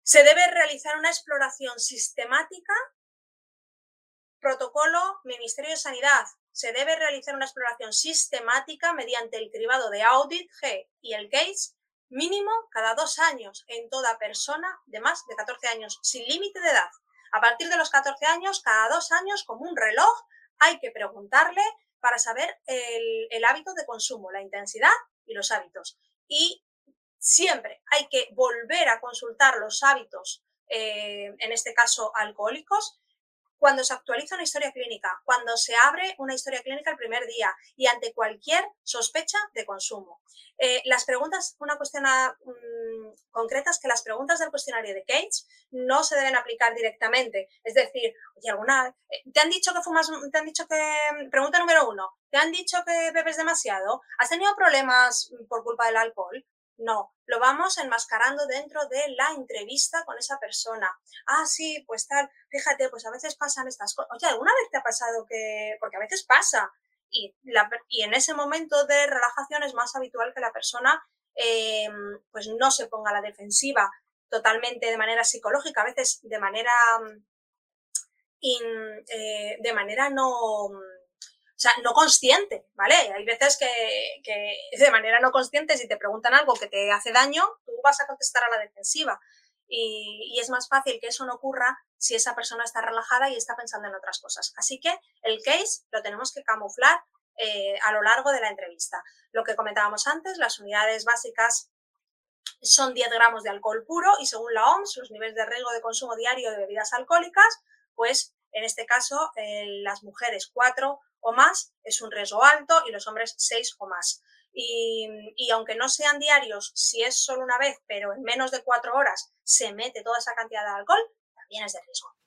Se debe realizar una exploración sistemática, protocolo Ministerio de Sanidad. Se debe realizar una exploración sistemática mediante el cribado de Audit G y el Case mínimo cada 2 años en toda persona de más de 14 años, sin límite de edad. A partir de los 14 años, cada 2 años, como un reloj, hay que preguntarle para saber el hábito de consumo, la intensidad y los hábitos. Y siempre hay que volver a consultar los hábitos, en este caso alcohólicos, cuando se actualiza una historia clínica, cuando se abre una historia clínica el primer día y ante cualquier sospecha de consumo. Las preguntas, una cuestión concreta es que las preguntas del cuestionario de Case no se deben aplicar directamente. Es decir, oye, ¿te han dicho que fumas? ¿Te han dicho que, pregunta número 1, ¿te han dicho que bebes demasiado? ¿Has tenido problemas por culpa del alcohol? No, lo vamos enmascarando dentro de la entrevista con esa persona. Ah, sí, pues tal, fíjate, pues a veces pasan estas cosas. Oye, ¿alguna vez te ha pasado que...? Porque a veces pasa. Y en ese momento de relajación es más habitual que la persona pues no se ponga a la defensiva totalmente de manera psicológica, a veces de manera no consciente, ¿vale? Hay veces que de manera no consciente, si te preguntan algo que te hace daño, tú vas a contestar a la defensiva. Y es más fácil que eso no ocurra si esa persona está relajada y está pensando en otras cosas. Así que el case lo tenemos que camuflar a lo largo de la entrevista. Lo que comentábamos antes, las unidades básicas son 10 gramos de alcohol puro y según la OMS, los niveles de riesgo de consumo diario de bebidas alcohólicas, pues en este caso las mujeres 4 o más es un riesgo alto y los hombres 6 o más. Y aunque no sean diarios, si es solo una vez, pero en menos de 4 horas se mete toda esa cantidad de alcohol, también es de riesgo.